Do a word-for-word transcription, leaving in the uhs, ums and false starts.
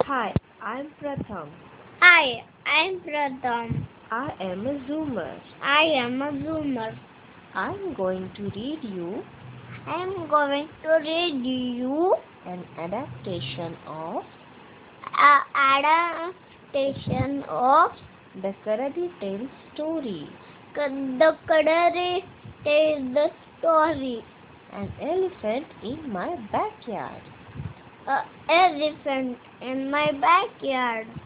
Hi, I'm Pratham. Hi, I'm Pratham. I am a zoomer. I am a zoomer. I'm going to read you I'm going to read you an adaptation of a adaptation of the Karadi Tale story, the Kadari Tale the story. An Elephant in My Backyard. A elephant in my backyard.